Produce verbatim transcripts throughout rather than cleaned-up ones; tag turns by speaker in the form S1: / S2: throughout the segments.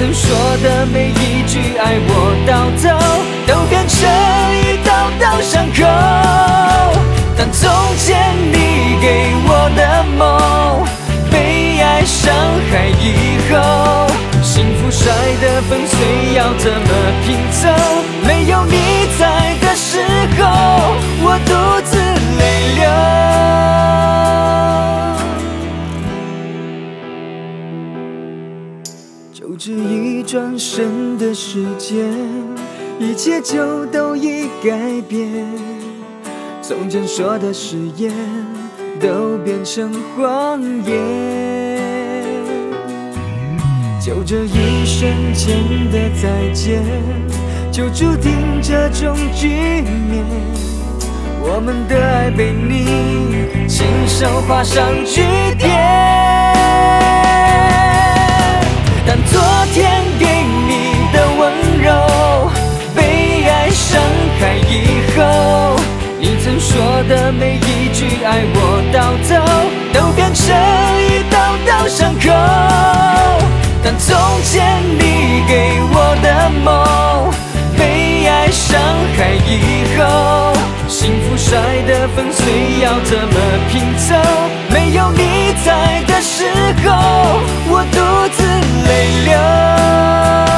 S1: 曾说的每一句爱我到头，都变成一道道伤口。当从前你给我的梦被爱伤害以后，幸福摔得粉碎，要怎么拼凑？没有你在的时候，我独自泪流。就这一转身的时间，一切就都已改变。从前说的誓言，都变成谎言。就这一瞬间的再见，就注定这种局面。我们的爱被你亲手画上句点。但昨天给你的温柔被爱伤害以后，你曾说的每一句爱我到头，都变成一道道伤口。但从前你给我的梦被爱伤害以后，幸福摔得粉碎，要怎么拼凑？没有你在的时候，我独自泪流。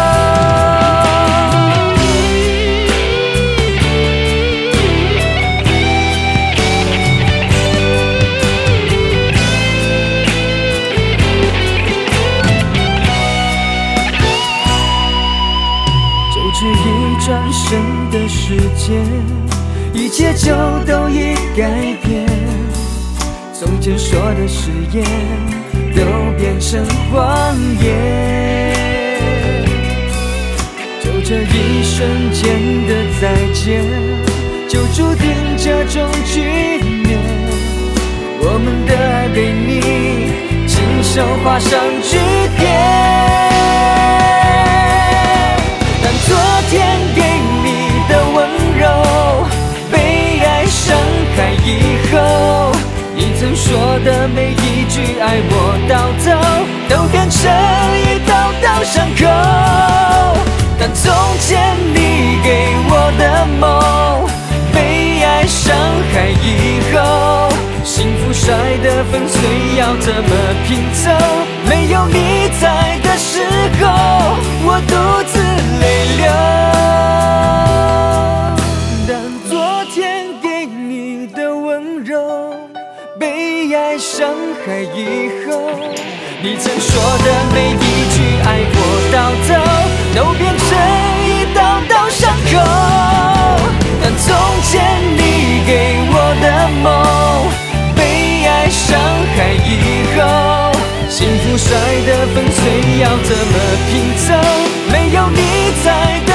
S1: 这一转身的时间，一切就都已改变。从前说的誓言，都变成谎言。就这一瞬间的再见，就注定这种局面。我们的爱被你亲手画上句点。昨天给你的温柔被爱伤害以后，你曾说的每一句爱我到头，都变成一道道伤口。但从前你给我的梦被爱伤害以后，幸福摔得粉碎，要怎么拼凑？没有你在的时候，我独自泪流。但昨天给你的温柔被爱伤害以后，你曾说的每一句爱我到头，都变成一道道伤口。但从前你给我的梦被爱伤害以后，幸福摔得粉碎，要怎么拼凑？没有你在的